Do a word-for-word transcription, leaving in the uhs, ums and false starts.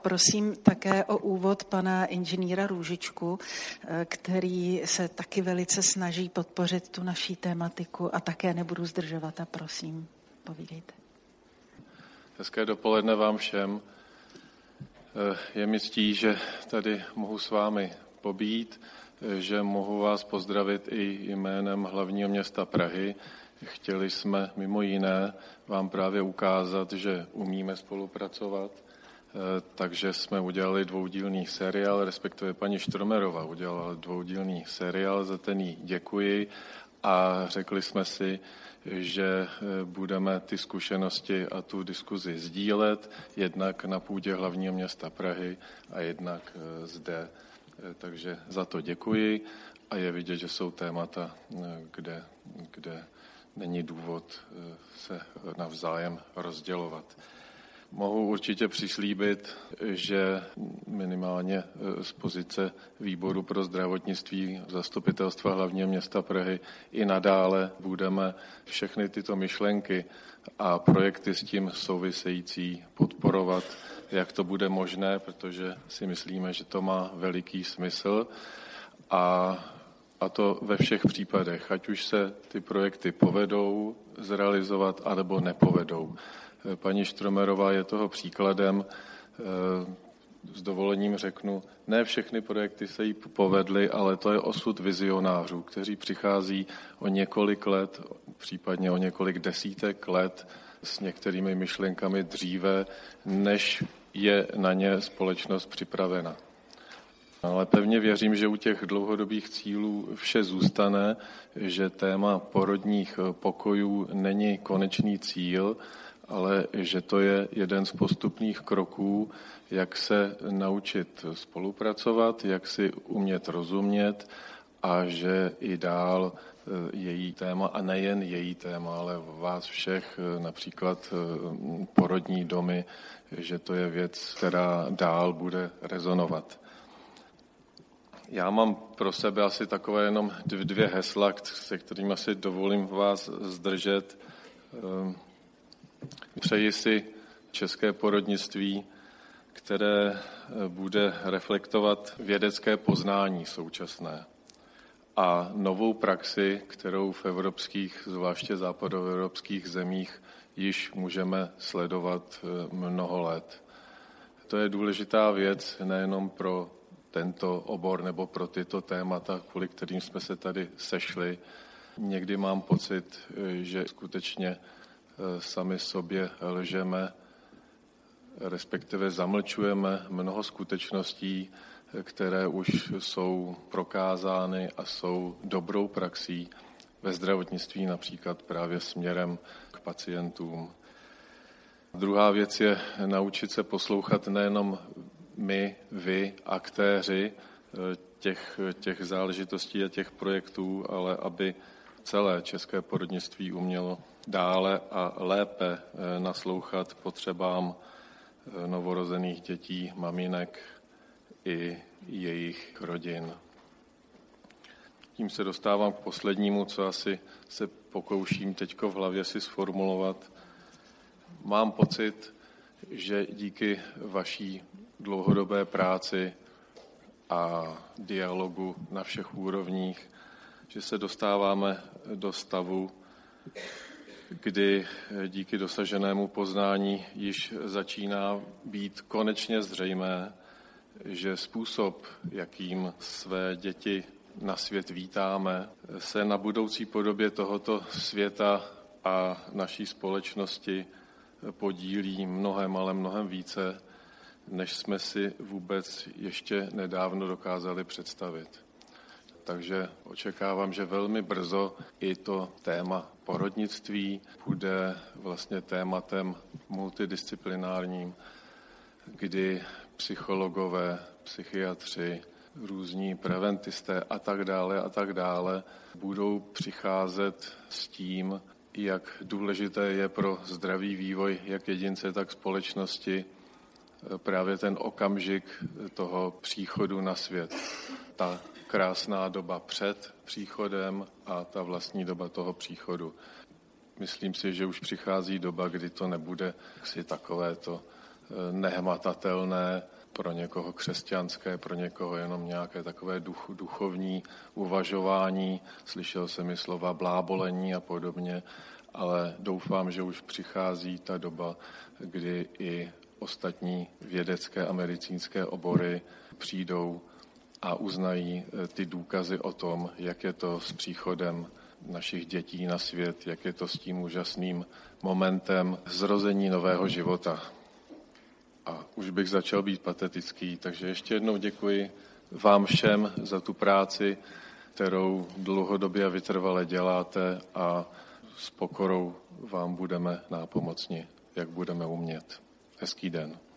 Prosím také o úvod pana inženýra Růžičku, který se taky velice snaží podpořit tu naší tématiku a také nebudu zdržovat a prosím, povídejte. Hezké dopoledne vám všem. Je mi ctí, že tady mohu s vámi pobít, že mohu vás pozdravit i jménem hlavního města Prahy. Chtěli jsme mimo jiné vám právě ukázat, že umíme spolupracovat, takže jsme udělali dvoudílný seriál, respektive paní Štromerová udělala dvoudílný seriál, za ten jí děkuji a řekli jsme si, že budeme ty zkušenosti a tu diskuzi sdílet, jednak na půdě hlavního města Prahy a jednak zde. Takže za to děkuji a je vidět, že jsou témata, kde, kde není důvod se navzájem rozdělovat. Mohu určitě přislíbit, že minimálně z pozice výboru pro zdravotnictví zastupitelstva hlavního města Prahy i nadále budeme všechny tyto myšlenky a projekty s tím související podporovat, jak to bude možné, protože si myslíme, že to má veliký smysl a, a to ve všech případech, ať už se ty projekty povedou zrealizovat, anebo nepovedou. Paní Štromerová je toho příkladem, s dovolením řeknu, ne všechny projekty se jí povedly, ale to je osud vizionářů, kteří přichází o několik let, případně o několik desítek let s některými myšlenkami dříve, než je na ně společnost připravena. Ale pevně věřím, že u těch dlouhodobých cílů vše zůstane, že téma porodních pokojů není konečný cíl, ale že to je jeden z postupných kroků, jak se naučit spolupracovat, jak si umět rozumět a že i dál její téma, a nejen její téma, ale vás všech, například porodní domy, že to je věc, která dál bude rezonovat. Já mám pro sebe asi takové jenom dvě hesla, se kterými si dovolím vás zdržet. Přeji si české porodnictví, které bude reflektovat vědecké poznání současné a novou praxi, kterou v evropských, zvláště západoevropských zemích, již můžeme sledovat mnoho let. To je důležitá věc nejenom pro tento obor nebo pro tyto témata, kvůli kterým jsme se tady sešli. Někdy mám pocit, že skutečně sami sobě lžeme, respektive zamlčujeme mnoho skutečností, které už jsou prokázány a jsou dobrou praxí ve zdravotnictví, například právě směrem k pacientům. Druhá věc je naučit se poslouchat nejenom my, vy, aktéři těch, těch záležitostí a těch projektů, ale aby celé české porodnictví umělo dále a lépe naslouchat potřebám novorozených dětí, maminek i jejich rodin. Tím se dostávám k poslednímu, co asi se pokouším teďko v hlavě si sformulovat. Mám pocit, že díky vaší dlouhodobé práci a dialogu na všech úrovních, že se dostáváme do stavu, kdy díky dosaženému poznání již začíná být konečně zřejmé, že způsob, jakým své děti na svět vítáme, se na budoucí podobě tohoto světa a naší společnosti podílí mnohem, ale mnohem více, než jsme si vůbec ještě nedávno dokázali představit. Takže očekávám, že velmi brzo i to téma porodnictví bude vlastně tématem multidisciplinárním, kdy psychologové, psychiatři, různí preventisté a tak dále a tak dále budou přicházet s tím, jak důležité je pro zdravý vývoj jak jedince, tak společnosti právě ten okamžik toho příchodu na svět. Ta krásná doba před příchodem a ta vlastní doba toho příchodu. Myslím si, že už přichází doba, kdy to nebude si takovéto nehmatatelné, pro někoho křesťanské, pro někoho jenom nějaké takové duch, duchovní uvažování. Slyšel jsem i slova blábolení a podobně, ale doufám, že už přichází ta doba, kdy i ostatní vědecké a medicínské obory přijdou a uznají ty důkazy o tom, jak je to s příchodem našich dětí na svět, jak je to s tím úžasným momentem zrození nového života. A už bych začal být patetický, takže ještě jednou děkuji vám všem za tu práci, kterou dlouhodobě a vytrvale děláte a s pokorou vám budeme nápomocni, jak budeme umět. Hezký den.